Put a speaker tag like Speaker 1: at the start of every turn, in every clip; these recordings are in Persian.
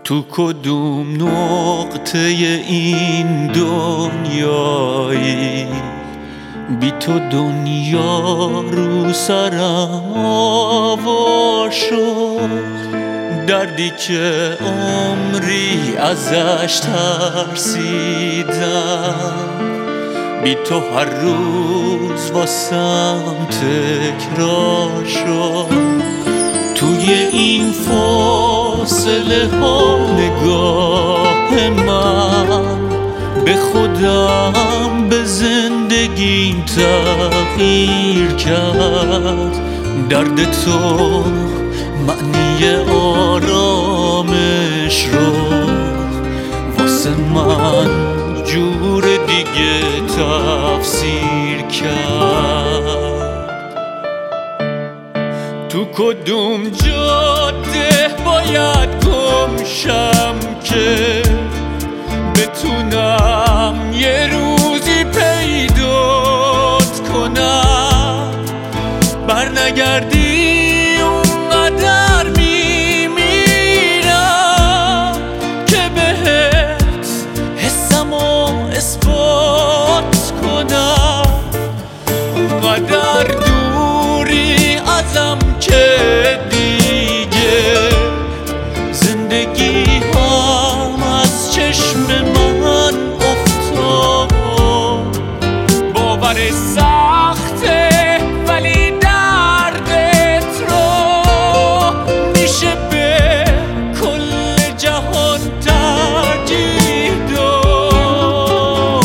Speaker 1: تو کدوم نقطه این دنیایی بی تو دنیا رو سرم آوار شد، دردی که عمری ازش ترسیدم بی تو هر روز واسم تکرار شد. توی این فاصله ها نگاه من به خودم به زندگیم تغییر کرد. درد تو معنی آرامش رو واسه من جور دیگه تفسیر کرد. تو کدوم جاده باید گم شم که بتونم یه روزی پیدات کنم؟ برنگردی اونقدر میمیرم که بهت حسمو اثبات کنم. اونقدر دوری ازم که دیگه زندگی هم از چشم من افتاد. باور سخته ولی دردت رو میشه به کل جهان ترجیح داد.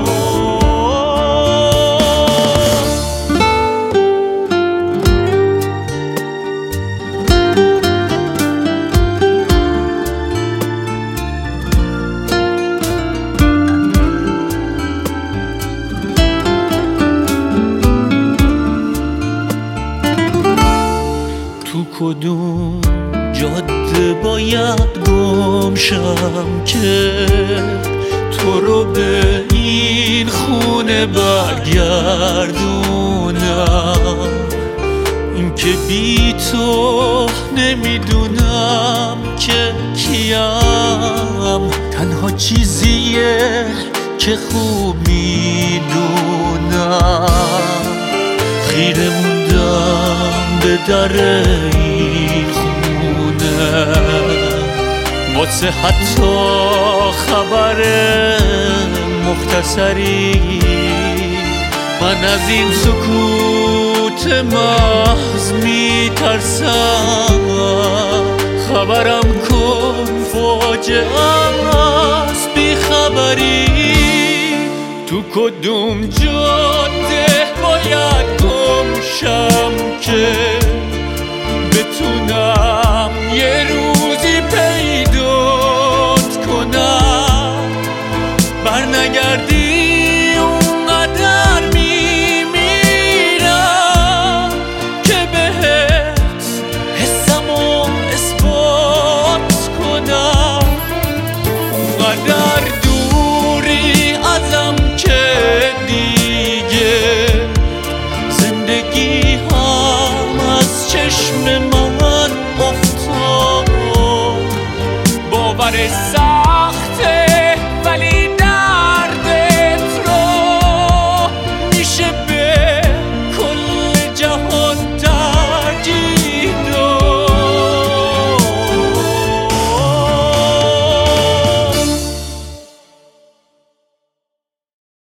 Speaker 1: تو کدوم جاده باید گم شم که تو رو به این خونه برگردونم؟ این که بی تو نمیدونم که کیم، تنها چیزیه که خوب میدونم. خیره موندم به در این خونه واسه حتی خبر مختصری. من از این سکوت محض میترسم، خبرم کن فاجعه است بی خبری. تو کدوم جاده باید گم شم که بتونم یه روزی پیدات کنم؟ برنگردی اونقدر میمیرم که بهت حسمو اثبات کنم. اونقدر دوری ازم که دیگه زندگی هم از چشم من افتاد. باور